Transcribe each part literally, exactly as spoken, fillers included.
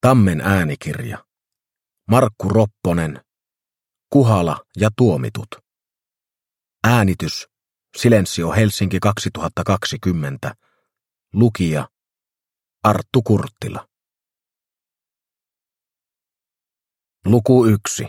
Tammen äänikirja. Markku Ropponen. Kuhala ja tuomitut. Äänitys. Silensio Helsinki kaksituhattakaksikymmentä. Lukija. Arttu Kurttila. Luku yksi.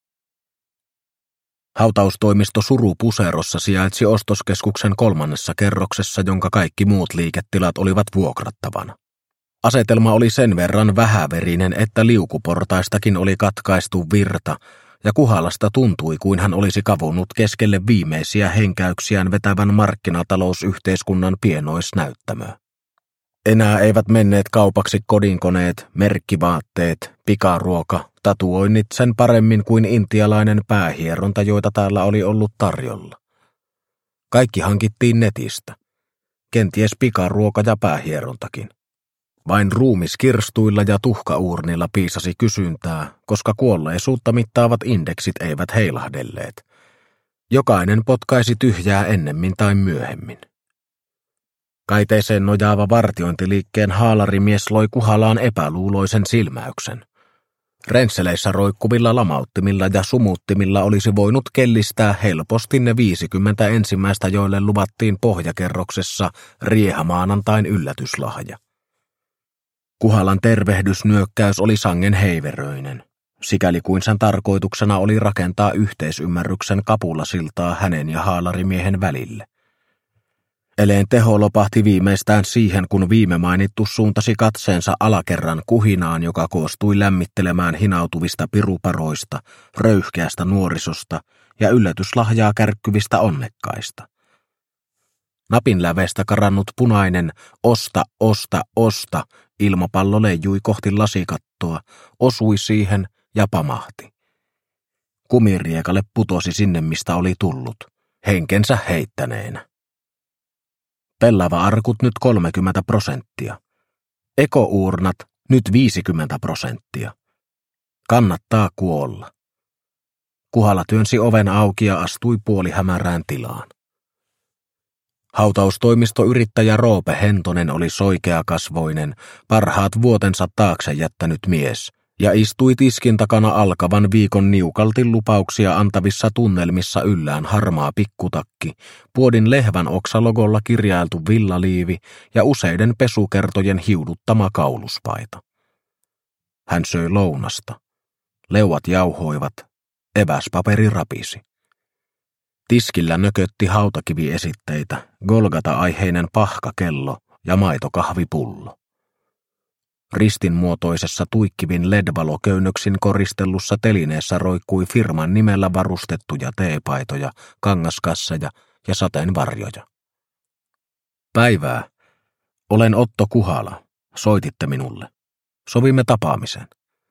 Hautaustoimisto Surupuserossa sijaitsi ostoskeskuksen kolmannessa kerroksessa, jonka kaikki muut liiketilat olivat vuokrattavana. Asetelma oli sen verran vähäverinen, että liukuportaistakin oli katkaistu virta, ja Kuhalasta tuntui kuin hän olisi kavunnut keskelle viimeisiä henkäyksiään vetävän markkinatalousyhteiskunnan pienoisnäyttämöä. Enää eivät menneet kaupaksi kodinkoneet, merkkivaatteet, pikaruoka, tatuoinnit sen paremmin kuin intialainen päähieronta, joita täällä oli ollut tarjolla. Kaikki hankittiin netistä. Kenties pikaruoka ja päähierontakin. Vain ruumiskirstuilla ja tuhkauurnilla piisasi kysyntää, koska kuolleisuutta mittaavat indeksit eivät heilahdelleet. Jokainen potkaisi tyhjää ennemmin tai myöhemmin. Kaiteeseen nojaava vartiointiliikkeen haalarimies loi Kuhalaan epäluuloisen silmäyksen. Rensseleissä roikkuvilla lamauttimilla ja sumuttimilla olisi voinut kellistää helposti ne viisikymmentä ensimmäistä, joille luvattiin pohjakerroksessa riehamaanantain yllätyslahja. Kuhalan tervehdysnyökkäys oli sangen heiveröinen, sikäli kuin sen tarkoituksena oli rakentaa yhteisymmärryksen kapulasiltaa hänen ja haalarimiehen välille. Eleen teho lopahti viimeistään siihen, kun viime mainittu suuntasi katseensa alakerran kuhinaan, joka koostui lämmittelemään hinautuvista piruparoista, röyhkeästä nuorisosta ja yllätyslahjaa kärkkyvistä onnekkaista. Napin lävestä karannut punainen osta, osta, osta ilmapallo leijui kohti lasikattoa, osui siihen ja pamahti. Kumiriekalle putosi sinne, mistä oli tullut, henkensä heittäneenä. Pellava-arkut nyt kolmekymmentä prosenttia. Ekouurnat nyt viisikymmentä prosenttia. Kannattaa kuolla. Kuhala työnsi oven auki ja astui puolihämärään tilaan. Hautaustoimistoyrittäjä Roope Hentonen oli soikeakasvoinen, parhaat vuotensa taakse jättänyt mies, ja istui tiskin takana alkavan viikon niukalti lupauksia antavissa tunnelmissa yllään harmaa pikkutakki, puodin lehvän oksalogolla kirjailtu villaliivi ja useiden pesukertojen hiuduttama kauluspaita. Hän söi lounasta. Leuat jauhoivat, eväspaperi rapisi. Tiskillä nökötti hautakiviesitteitä, Golgata-aiheinen pahkakello ja maitokahvipullo. Ristin muotoisessa tuikkivin L E D-valoköynnöksin koristellussa telineessä roikkui firman nimellä varustettuja teepaitoja, kangaskasseja ja sateenvarjoja. Päivää. Olen Otto Kuhala. Soititte minulle. Sovimme tapaamisen.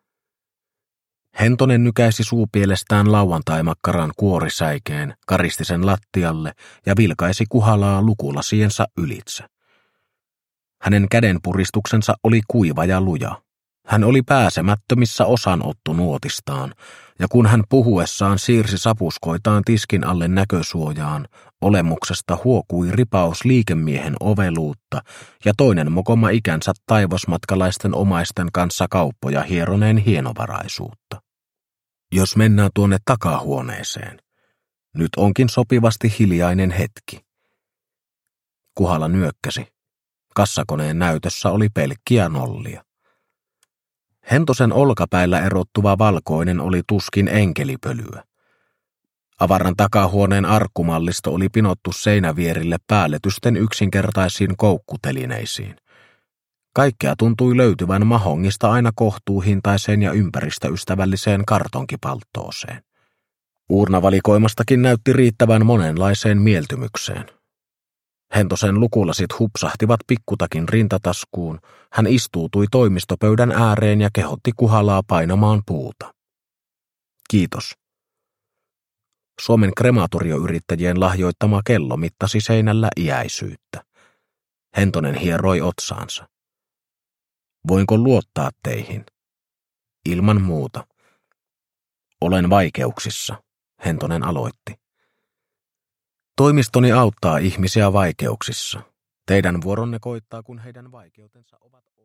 Hentonen nykäisi suupielestään lauantaimakkaran kuorisäikeen, karisti sen lattialle ja vilkaisi Kuhalaa lukulasiensa ylitse. Hänen kädenpuristuksensa oli kuiva ja luja. Hän oli pääsemättömissä osanottonuotistaan, ja kun hän puhuessaan siirsi sapuskoitaan tiskin alle näkösuojaan, olemuksesta huokui ripaus liikemiehen oveluutta ja toinen mokoma ikänsä taivasmatkalaisten omaisten kanssa kauppoja hieroneen hienovaraisuutta. Jos mennään tuonne takahuoneeseen, nyt onkin sopivasti hiljainen hetki. Kuhala nyökkäsi. Kassakoneen näytössä oli pelkkiä nollia. Hentosen olkapäillä erottuva valkoinen oli tuskin enkelipölyä. Avaran takahuoneen arkkumallisto oli pinottu seinävierille päälletysten yksinkertaisiin koukkutelineisiin. Kaikkea tuntui löytyvän mahongista aina kohtuuhintaiseen ja ympäristöystävälliseen kartonkipalttooseen. Uurnavalikoimastakin näytti riittävän monenlaiseen mieltymykseen. Hentosen lukulasit hupsahtivat pikkutakin rintataskuun, hän istuutui toimistopöydän ääreen ja kehotti Kuhalaa painamaan puuta. Kiitos. Suomen krematorioyrittäjien lahjoittama kello mittasi seinällä iäisyyttä. Hentonen hieroi otsaansa. Voinko luottaa teihin? Ilman muuta. Olen vaikeuksissa, Hentonen aloitti. Toimistoni auttaa ihmisiä vaikeuksissa. Teidän vuoronne koittaa, kun heidän vaikeutensa ovat